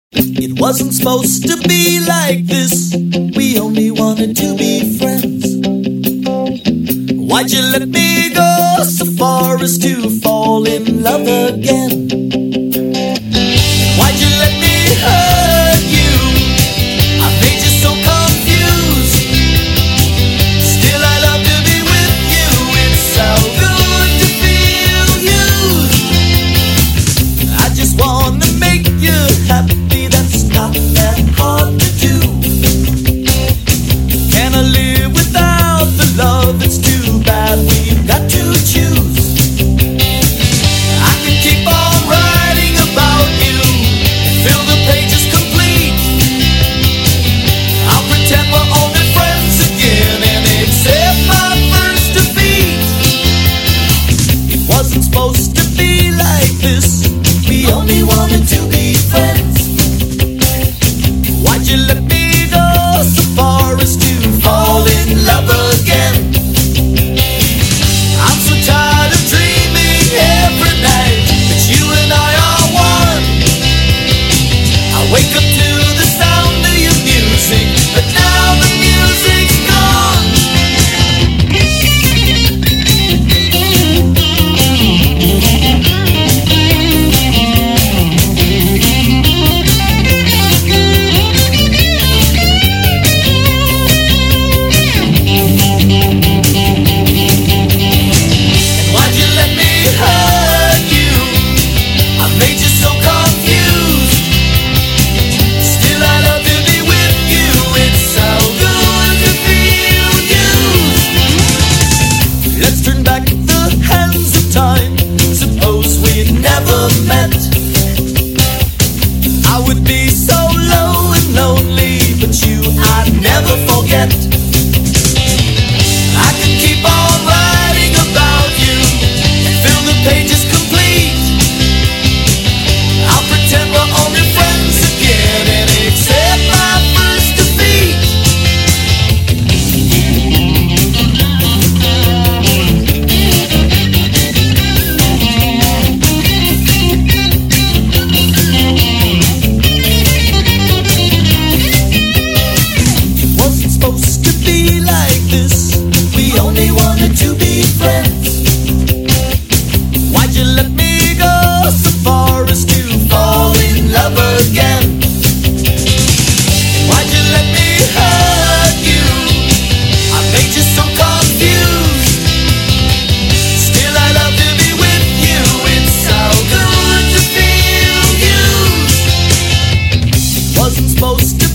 It wasn't supposed to be like this. We only wanted to be friends. Why'd you let me go so far as to fall in love again? Why'd you let me hurt you? I made you so confused. Still I love to be with you. It's so good to feel used. I just wanna make you happy. That's not that hard to do. Can I live without the love? It's too bad we've got to choose. I could keep on writing about you and fill the pages complete. I'll pretend we're only friends again and accept my first defeat. It wasn't supposed to be like this. We only wanted to be friends. Why'd you let me go so far as to fall in love again? I'm so tired of dreaming every night that you and I are one. I wake up to the sound of your music, but now the music's gone. And why'd you let me hurt you? I made you so confused. Still I love to be with you. It's so good to feel used. Let's turn back the hands of time. Suppose we'd never met. I would be so low and lonely, but you I'd never forget. I could keep on writing about you and fill the pages complete. I'll pretend we're only friends again and accept my first defeat. It wasn't supposed to be like this. We only wanted to be friends. Why'd you let me go so far as to fall in love again? Why'd you let me hurt you? I made you so confused. Still I love to be with you. It's so good to feel used. It wasn't supposed to